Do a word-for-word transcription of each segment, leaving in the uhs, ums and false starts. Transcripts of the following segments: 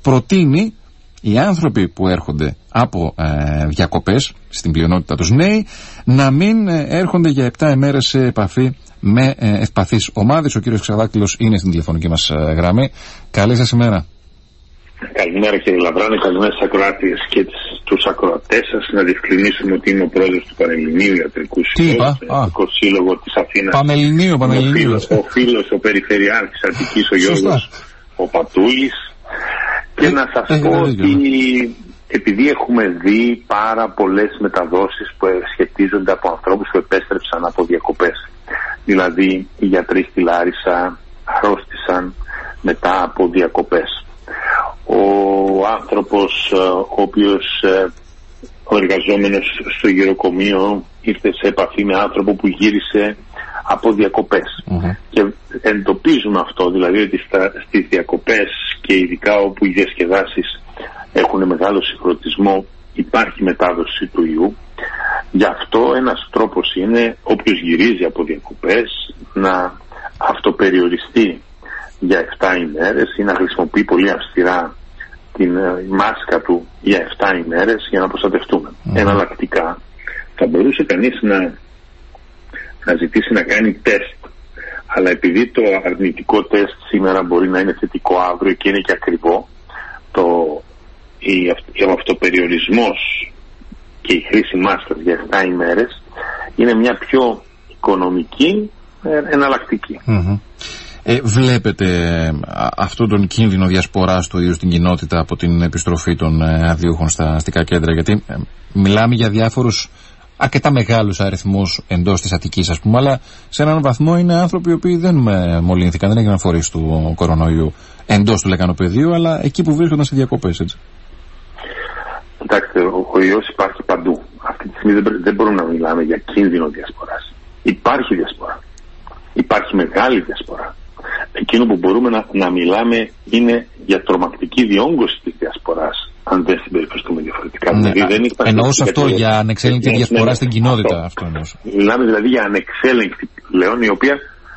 προτείνει οι άνθρωποι που έρχονται από ε, διακοπές, στην πλειονότητα τους νέοι, να μην ε, έρχονται για επτά ημέρες σε επαφή με ε, ευπαθείς ομάδες. Ο κύριος Ξαδάκτυλος είναι στην τηλεφωνική μας ε, γραμμή. Καλή σας ημέρα. Καλημέρα κύριε Λαβράνη, καλημέρα στις ακροάτριες και τους ακροατές σας. Να διευκρινίσουμε ότι είμαι ο πρόεδρος του Πανελληνίου Ιατρικού Συλλόγου, Σύλλογο της Αθήνας. Πανελληνίου, Πανελληνίου. Ο φίλος, ο Περιφερειάρχης Αττικής, ο Γιώργος ο Πατούλης. Και ε, να σας ε, πω ε, ότι επειδή έχουμε δει πάρα πολλές μεταδόσεις που σχετίζονται από ανθρώπους που επέστρεψαν από διακοπές. Δηλαδή οι γιατροί στη Λάρισα αρρώστησαν μετά από διακοπές. Ο άνθρωπος ο οποίος ο εργαζόμενος στο γυροκομείο ήρθε σε επαφή με άνθρωπο που γύρισε από διακοπές. Mm-hmm. Και εντοπίζουμε αυτό, δηλαδή ότι στα, στις διακοπές και ειδικά όπου οι διασκεδάσεις έχουν μεγάλο συγχρονισμό υπάρχει μετάδοση του ιού. Γι' αυτό ένας τρόπος είναι όποιος γυρίζει από διακοπές να αυτοπεριοριστεί για επτά ημέρες ή να χρησιμοποιεί πολύ αυστηρά την μάσκα του για επτά ημέρες για να προστατευτούμε. Mm. Εναλλακτικά θα μπορούσε κανείς να, να ζητήσει να κάνει τεστ, αλλά επειδή το αρνητικό τεστ σήμερα μπορεί να είναι θετικό αύριο και είναι και ακριβό, το, η, ο αυτοπεριορισμός και η χρήση μάσκας για επτά ημέρες είναι μια πιο οικονομική ε, εναλλακτική. Mm-hmm. Ε, βλέπετε αυτόν τον κίνδυνο διασποράς του ίδιου στην κοινότητα από την επιστροφή των ε, αδειούχων στα αστικά κέντρα? Γιατί ε, μιλάμε για διάφορους αρκετά μεγάλους αριθμούς εντός της Αττικής, ας πούμε, αλλά σε έναν βαθμό είναι άνθρωποι οι οποίοι δεν ε, μολύνθηκαν, δεν έγιναν φορείς του κορονοϊού εντός του λεκανοπεδίου, αλλά εκεί που βρίσκονταν σε διακοπές, έτσι. Κοιτάξτε, ο, ο ιός υπάρχει παντού. Αυτή τη στιγμή δεν, δεν μπορούμε να μιλάμε για κίνδυνο διασποράς. Υπάρχει διασπορά. Υπάρχει μεγάλη διασπορά. Εκείνο που μπορούμε να, να μιλάμε είναι για τρομακτική διόγκωση της διασποράς, αν δεν συμπεριφερθούμε διαφορετικά. Ναι, δηλαδή, δεν εννοούσα αυτό για ανεξέλεγκτη ναι, διασπορά ναι, στην κοινότητα. Αυτό. Αυτό μιλάμε δηλαδή για ανεξέλεγκτη πλέον, η οποία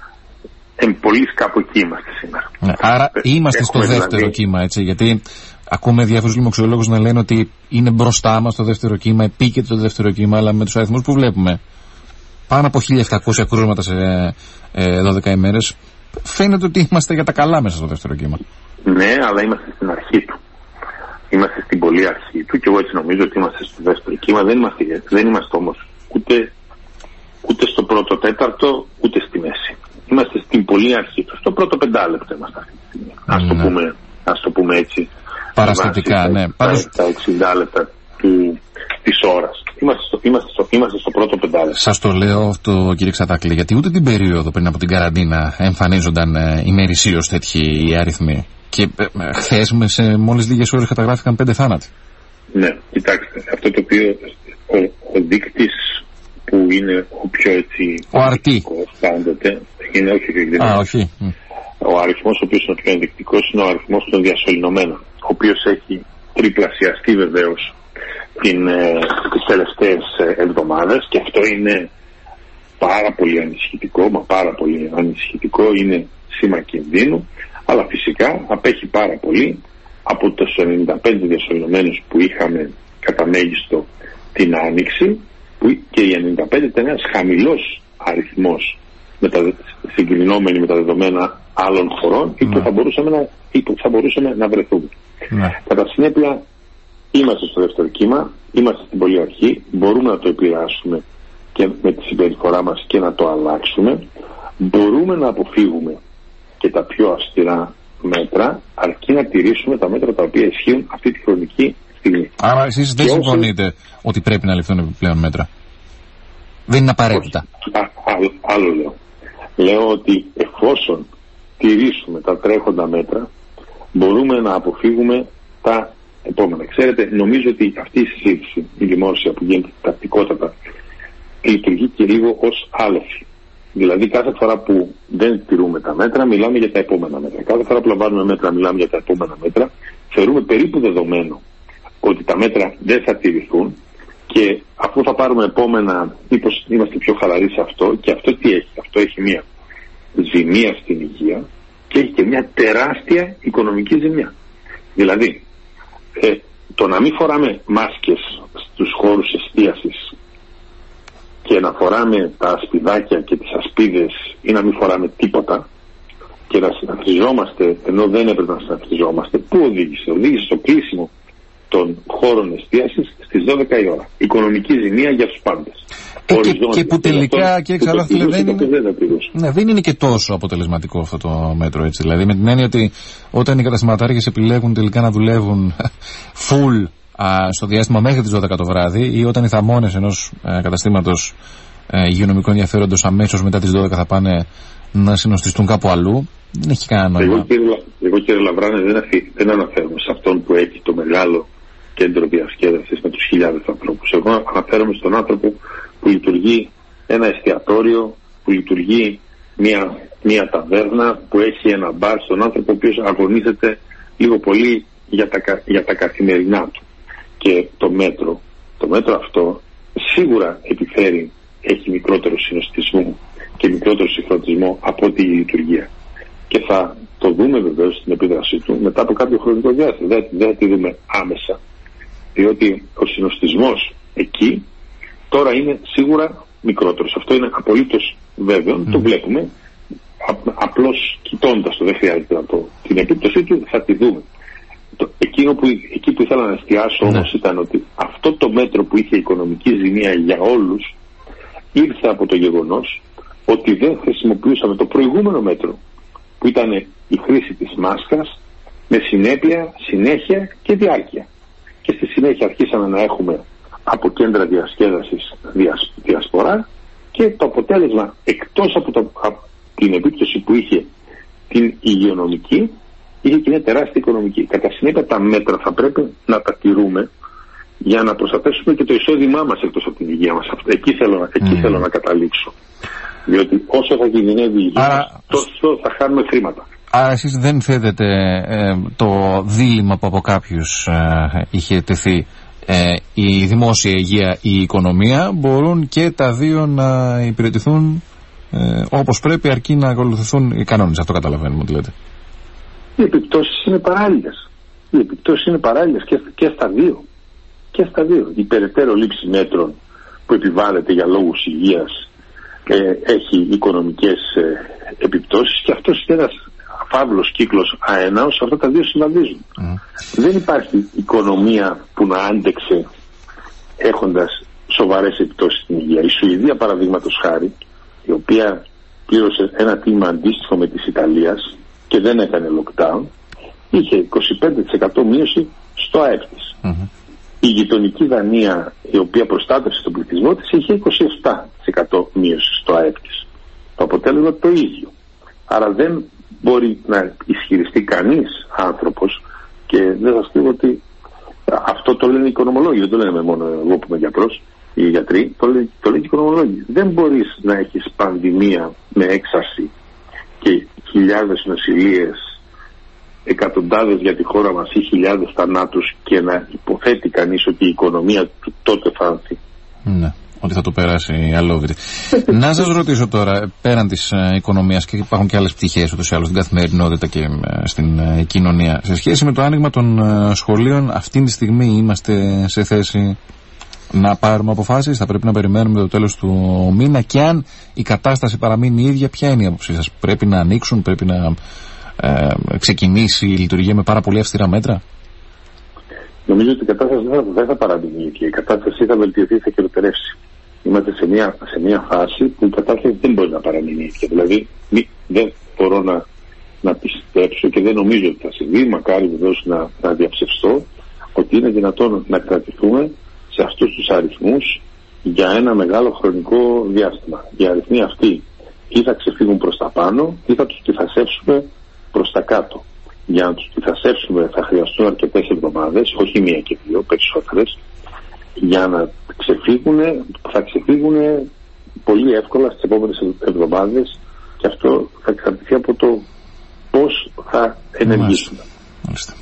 εμπολής κάπου εκεί είμαστε σήμερα. Ναι, άρα είμαστε Έχουμε στο δεύτερο δηλαδή... κύμα, έτσι, γιατί ακούμε διάφορους λοιμοξιολόγους να λένε ότι είναι μπροστά μας το δεύτερο κύμα, επίκειται το δεύτερο κύμα, αλλά με τους αριθμούς που βλέπουμε, πάνω από χίλια επτακόσια κρούσματα σε ε, δώδεκα ημέρες, φαίνεται ότι είμαστε για τα καλά μέσα στο δεύτερο κύμα. Ναι, αλλά είμαστε στην αρχή του. Είμαστε στην πολύ αρχή του και εγώ έτσι νομίζω ότι είμαστε στο δεύτερο κύμα. Δεν είμαστε, δεν είμαστε όμως ούτε, ούτε στο πρώτο τέταρτο, ούτε στη μέση. Είμαστε στην πολύ αρχή του. Στο πρώτο πεντάλεπτο είμαστε αυτή τη στιγμή. Ας ναι. το πούμε, ας το πούμε έτσι. Παραστατικά, ναι. Τα, Παρασ... τα εξήντα λεπτά του, της ώρας. Είμαστε στο, είμαστε, στο, είμαστε στο πρώτο πεντάλεπτο. Σας το λέω αυτό, κύριε Ξαδάκλη, γιατί ούτε την περίοδο πριν από την καραντίνα εμφανίζονταν ε, ημερησίως τέτοιοι αριθμοί. Και ε, χθες σε μόλις λίγες ώρες καταγράφηκαν πέντε θάνατοι. Ναι, κοιτάξτε, αυτό το οποίο ο, ο δείκτης που είναι ο πιο έτσι... Ο αρτή. Πάντοτε, είναι όχι εκδηλωτικός. Α, όχι. Ο αριθμός ο οποίος είναι ο πιο ενδεικτικός είναι ο αριθμός των διασωληνωμένων, ο οποίος έχει τριπλασιαστεί βεβαίως την, ε, τις τελευταίες εβδομάδες και αυτό είναι πάρα πολύ ανησυχητικό, μα πάρα πολύ ανησυχητικό, είναι σήμα κινδύνου, αλλά φυσικά απέχει πάρα πολύ από τους ενενήντα πέντε διασωληνωμένους που είχαμε κατά μέγιστο την Άνοιξη, που και οι ενενήντα πέντε ήταν ένας χαμηλός αριθμός μετα, συγκρινόμενοι με τα δεδομένα άλλων χωρών ή που θα μπορούσαμε να, ή που θα μπορούσαμε να βρεθούμε. Ναι. Κατά συνέπεια είμαστε στο δεύτερο κύμα, είμαστε στην πολύ αρχή, μπορούμε να το επηρεάσουμε και με τη συμπεριφορά μας και να το αλλάξουμε, μπορούμε να αποφύγουμε και τα πιο αυστηρά μέτρα, αρκεί να τηρήσουμε τα μέτρα τα οποία ισχύουν αυτή τη χρονική στιγμή. Άρα εσείς δεν συμφωνείτε όσοι... ότι πρέπει να ληφθούν επιπλέον μέτρα? Δεν είναι απαραίτητα. Α, άλλο, άλλο λέω. Λέω ότι εφόσον τηρήσουμε τα τρέχοντα μέτρα, μπορούμε να αποφύγουμε τα επόμενα. Ξέρετε, νομίζω ότι αυτή η συζήτηση, η δημόσια που γίνεται τακτικότατα, λειτουργεί και λίγο ως άλοθη. Δηλαδή κάθε φορά που δεν τηρούμε τα μέτρα μιλάμε για τα επόμενα μέτρα. Κάθε φορά που λαμβάνουμε μέτρα μιλάμε για τα επόμενα μέτρα. Θεωρούμε περίπου δεδομένο ότι τα μέτρα δεν θα τηρηθούν και αφού θα πάρουμε επόμενα μήπως είμαστε πιο χαλαροί σε αυτό. Και αυτό τι έχει? Αυτό έχει μια ζημία στην υγεία και έχει και μια τεράστια οικονομική ζημιά. Δηλαδή, ε, το να μην φοράμε μάσκες στους χώρους εστίασης και να φοράμε τα ασπιδάκια και τις ασπίδες ή να μην φοράμε τίποτα και να συναθριζόμαστε ενώ δεν έπρεπε να συναθριζόμαστε, πού οδήγησε? Οδήγησε στο κλείσιμο των χώρων εστίασης στις δώδεκα η ώρα. Οικονομική ζημία για τους πάντες. Ε, και, και που τελικά, και εξάλλου δεν, δεν, είναι, ναι, δεν είναι και τόσο αποτελεσματικό αυτό το μέτρο, έτσι. Δηλαδή, με την έννοια ότι όταν οι καταστηματάρχες επιλέγουν τελικά να δουλεύουν full α, στο διάστημα μέχρι τις δώδεκα το βράδυ, ή όταν οι θαμώνες ενός ε, καταστήματος ε, υγειονομικού ενδιαφέροντος αμέσως μετά τις δώδεκα θα πάνε να συνοστιστούν κάπου αλλού, δεν έχει κανένα νόημα. Εγώ, κύριε, εγώ κύριε Λαβράνε, δεν, αφή, δεν αναφέρομαι σε αυτόν που έχει το μεγάλο κέντρο διασκέδασης με τους χιλιάδες ανθρώπους. Εγώ αναφέρομαι στον άνθρωπο που λειτουργεί ένα εστιατόριο, που λειτουργεί μια, μια ταβέρνα, που έχει ένα μπαρ, στον άνθρωπο ο οποίος αγωνίζεται λίγο πολύ για τα, για τα καθημερινά του. Και το μέτρο, το μέτρο αυτό σίγουρα επιφέρει, έχει μικρότερο συνοστισμό και μικρότερο συγχρονισμό από τη λειτουργία. Και θα το δούμε βεβαίως στην επίδρασή του μετά από κάποιο χρονικό διάστημα. Δεν, δεν θα τη δούμε άμεσα, διότι ο συνοστισμός εκεί τώρα είναι σίγουρα μικρότερος. Αυτό είναι απολύτως βέβαιο, mm. το βλέπουμε. Α, απλώς κοιτώντας το, δεν χρειάζεται να το. Την επίπτωσή του θα τη δούμε. Το, εκείνο που, εκεί που ήθελα να εστιάσω όμως mm. ήταν ότι αυτό το μέτρο που είχε οικονομική ζημία για όλους ήρθε από το γεγονός ότι δεν χρησιμοποιούσαμε το προηγούμενο μέτρο που ήταν η χρήση της μάσκας με συνέπεια, συνέχεια και διάρκεια. Και στη συνέχεια αρχίσαμε να έχουμε από κέντρα διασκέδασης διασ, διασπορά και το αποτέλεσμα, εκτός από, το, από την επίπτωση που είχε την υγειονομική, είχε και μια τεράστια οικονομική. Κατά συνέπεια τα μέτρα θα πρέπει να τα τηρούμε για να προστατεύσουμε και το εισόδημά μας εκτός από την υγεία μας. Εκεί θέλω, εκεί mm. θέλω να καταλήξω. Διότι όσο θα κινδυνεύει η υγεία Άρα... μας, τόσο θα χάνουμε χρήματα. Άρα εσείς δεν θέτετε ε, το δίλημμα που από κάποιους ε, είχε τεθεί, ε, η δημόσια υγεία, η οικονομία, μπορούν και τα δύο να υπηρετηθούν ε, όπως πρέπει, αρκεί να ακολουθηθούν οι κανόνες. Αυτό καταλαβαίνουμε ότι λέτε. Οι επιπτώσεις είναι παράλληλες. Οι επιπτώσεις είναι παράλληλες και, και στα δύο. Και στα δύο. Η περαιτέρω λήψη μέτρων που επιβάλλεται για λόγους υγείας ε, έχει οικονομικές ε, επιπτώσεις, και αυτός είναι ένας φαύλος κύκλος αέναος. Αυτά τα δύο συμβαδίζουν. Mm. Δεν υπάρχει οικονομία που να άντεξε έχοντας σοβαρές επιπτώσεις στην υγεία. Η Σουηδία, παραδείγματος χάρη, η οποία πλήρωσε ένα τίμημα αντίστοιχο με της Ιταλίας και δεν έκανε lockdown, είχε είκοσι πέντε τοις εκατό μείωση στο ΑΕΠ της. Mm-hmm. Η γειτονική Δανία, η οποία προστάτευσε τον πληθυσμό της, είχε είκοσι επτά τοις εκατό μείωση στο ΑΕΠ της. Το αποτέλεσμα το ίδιο. Άρα δεν μπορεί να ισχυριστεί κανείς άνθρωπος, και δεν σας πω ότι αυτό το λένε οι οικονομολόγοι, δεν το λένε μόνο εγώ που είμαι γιατρός, οι γιατροί, το λένε, το λένε οι οικονομολόγοι. Δεν μπορείς να έχεις πανδημία με έξαρση και χιλιάδες νοσηλίες, εκατοντάδες για τη χώρα μας ή χιλιάδες θανάτους και να υποθέτει κανείς ότι η οικονομία του τότε θα έρθει. Ναι, ότι θα το περάσει αλόβητη. Να σας ρωτήσω τώρα, πέραν της ε, οικονομίας, και υπάρχουν και άλλες πτυχές ούτως ή άλλως στην καθημερινότητα και ε, στην ε, κοινωνία, σε σχέση με το άνοιγμα των ε, σχολείων, αυτή τη στιγμή είμαστε σε θέση να πάρουμε αποφάσεις? Θα πρέπει να περιμένουμε το τέλος του μήνα? Και αν η κατάσταση παραμείνει η ίδια, ποια είναι η άποψή σας? Πρέπει να ανοίξουν, πρέπει να ε, ξεκινήσει η λειτουργία με πάρα πολύ αυστηρά μέτρα? Νομίζω ότι η κατάσταση δεν θα, δεν θα παραμείνει η ίδια. Η κατάσταση θα βελτιωθεί, θα χειροτερεύσει. Είμαστε σε μια, σε μια φάση που η κατάσταση δεν μπορεί να παραμείνει η ίδια. Δηλαδή μη, δεν μπορώ να, να πιστέψω και δεν νομίζω ότι θα συμβεί, μακάρι βεβαίως να, να διαψευστώ, ότι είναι δυνατόν να κρατηθούμε σε αυτούς τους αριθμούς για ένα μεγάλο χρονικό διάστημα. Οι αριθμοί αυτοί ή θα ξεφύγουν προς τα πάνω ή θα τους τυθασεύσουμε προς τα κάτω. Για να τους τυθασεύσουμε θα χρειαστούν αρκετές εβδομάδες, όχι μία και δύο, περισσότερες. Για να ξεφύγουν, θα ξεφύγουν πολύ εύκολα στις επόμενες εβδομάδες, και αυτό θα εξαρτηθεί από το πώς θα ενεργήσουμε. Μάλιστα.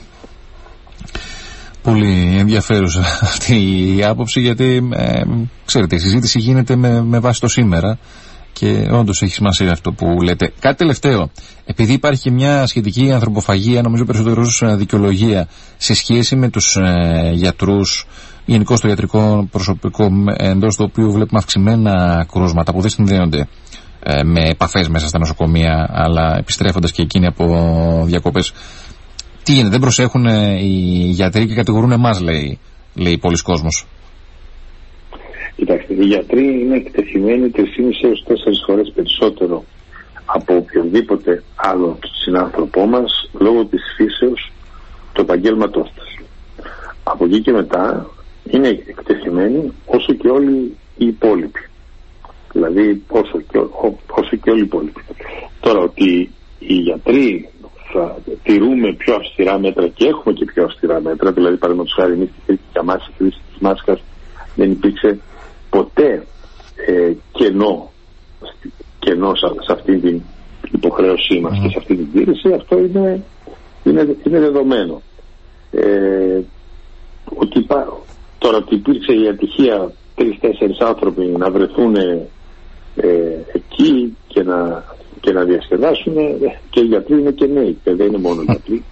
Πολύ ενδιαφέρουσα αυτή η άποψη, γιατί ε, ξέρετε, η συζήτηση γίνεται με, με βάση το σήμερα. Και όντως έχει σημασία αυτό που λέτε. Κάτι τελευταίο. Επειδή υπάρχει μια σχετική ανθρωποφαγία, νομίζω περισσότερως δικαιολογία, σε σχέση με τους ε, γιατρούς, γενικώς το ιατρικό προσωπικό, εντός του οποίου βλέπουμε αυξημένα κρούσματα που δεν συνδέονται ε, με επαφές μέσα στα νοσοκομεία, αλλά επιστρέφοντας και εκείνοι από διακοπές. Τι γίνεται, δεν προσέχουν οι γιατροί και κατηγορούν εμάς, λέει, λέει πολλοί κόσμος. Κοιτάξτε, οι γιατροί είναι εκτεθειμένοι τρεις και μισή έως τέσσερις φορές περισσότερο από οποιοδήποτε άλλο συνάνθρωπό μας λόγω της φύσεως του επαγγέλματός τους. Από εκεί και μετά είναι εκτεθειμένοι όσο και όλοι οι υπόλοιποι. Δηλαδή όσο και, ό, όσο και όλοι οι υπόλοιποι. Τώρα ότι οι γιατροί θα τηρούμε πιο αυστηρά μέτρα και έχουμε και πιο αυστηρά μέτρα, δηλαδή παραδείγματος χάρη εμείς στη χρήση της μάσκας δεν υπήρξε ποτέ ε, κενό, κενό σε, σε αυτή την υποχρέωσή μας mm. και σε αυτή την τήρηση. Αυτό είναι, είναι, είναι δεδομένο. Ε, ότι υπά... Τώρα ότι υπήρξε η ατυχία τρεις-τέσσερις άνθρωποι να βρεθούν ε, εκεί και να, και να διασκεδάσουν, ε, και οι γιατροί είναι και νέοι, και δεν είναι μόνο οι γιατροί.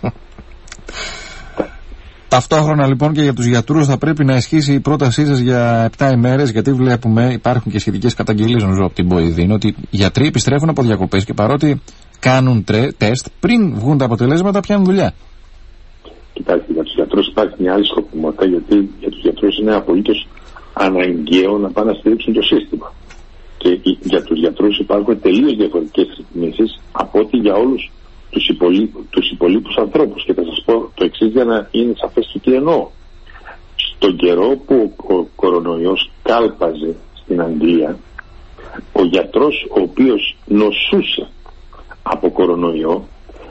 Ταυτόχρονα λοιπόν και για τους γιατρούς θα πρέπει να ισχύσει η πρότασή σας για επτά ημέρες, γιατί βλέπουμε, υπάρχουν και σχετικές καταγγελίες νομίζω από την ΠΟΗΔΗΝ, ότι οι γιατροί επιστρέφουν από διακοπές και παρότι κάνουν τρε, τεστ, πριν βγουν τα αποτελέσματα πιάνουν δουλειά. Κοιτάξτε, για τους γιατρούς υπάρχει μια άλλη σκοπιμότητα, γιατί για τους γιατρούς είναι απολύτως αναγκαίο να πάνε να στηρίξουν το σύστημα. Και για τους γιατρούς υπάρχουν τελείως διαφορετικές ρυθμίσεις από ό,τι για όλους τους, υπολείπου, τους υπολείπους ανθρώπους. Και θα σας πω το εξής για να είναι σαφές το τι εννοώ. Στον καιρό που ο κορονοϊός κάλπαζε στην Αγγλία, ο γιατρός ο οποίος νοσούσε από κορονοϊό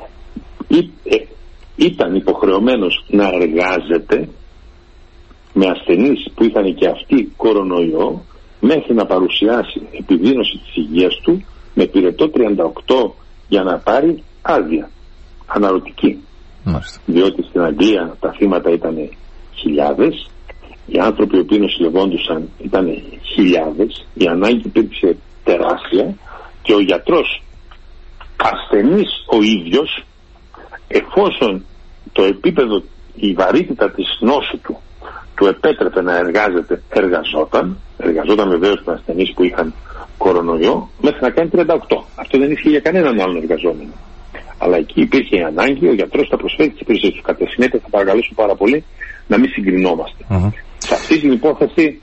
ή, ε, ήταν υποχρεωμένος να εργάζεται με ασθενείς που είχαν και αυτοί κορονοϊό μέχρι να παρουσιάσει επιδείνωση της υγείας του με πυρετό τριάντα οκτώ για να πάρει άδεια αναρωτική. Μάλιστα. Διότι στην Αγγλία τα θύματα ήταν χιλιάδες, οι άνθρωποι οι οποίοι νοσηλευόντουσαν ήταν χιλιάδες, η ανάγκη υπήρξε τεράστια και ο γιατρός ασθενής ο ίδιος, εφόσον το επίπεδο, η βαρύτητα της νόσου του του επέτρεπε να εργάζεται, εργαζόταν εργαζόταν βεβαίως με ασθενείς που είχαν κορονοϊό μέχρι να κάνει τριάντα οκτώ. Αυτό δεν ίσχυε για κανέναν άλλον εργαζόμενο. Αλλά εκεί υπήρχε η ανάγκη, ο γιατρός θα προσφέρει τις υπηρεσίες του. Κατά συνέπεια θα παρακαλέσω πάρα πολύ να μην συγκρινόμαστε. Uh-huh. Σε αυτή την υπόθεση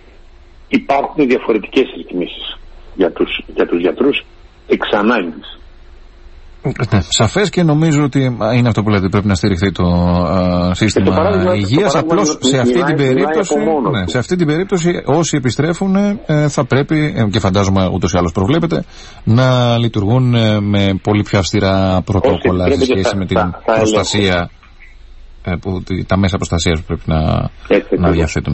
υπάρχουν διαφορετικές ρυθμίσεις για τους, για τους γιατρούς εξ ανάγκης. Ναι, σαφές, και νομίζω ότι είναι αυτό που λέτε, πρέπει να στηριχθεί το uh, σύστημα παράδειγμα, υγείας. Απλώς σε αυτή, την περίπτωση, ναι, σε αυτή την περίπτωση όσοι επιστρέφουν ε, θα πρέπει, ε, και φαντάζομαι ούτως ή άλλως προβλέπετε, να λειτουργούν ε, με πολύ πιο αυστηρά πρωτόκολλα σε σχέση θα, με την θα, θα προστασία, ε, που, τα μέσα προστασίας που πρέπει να, να διαθέτουν.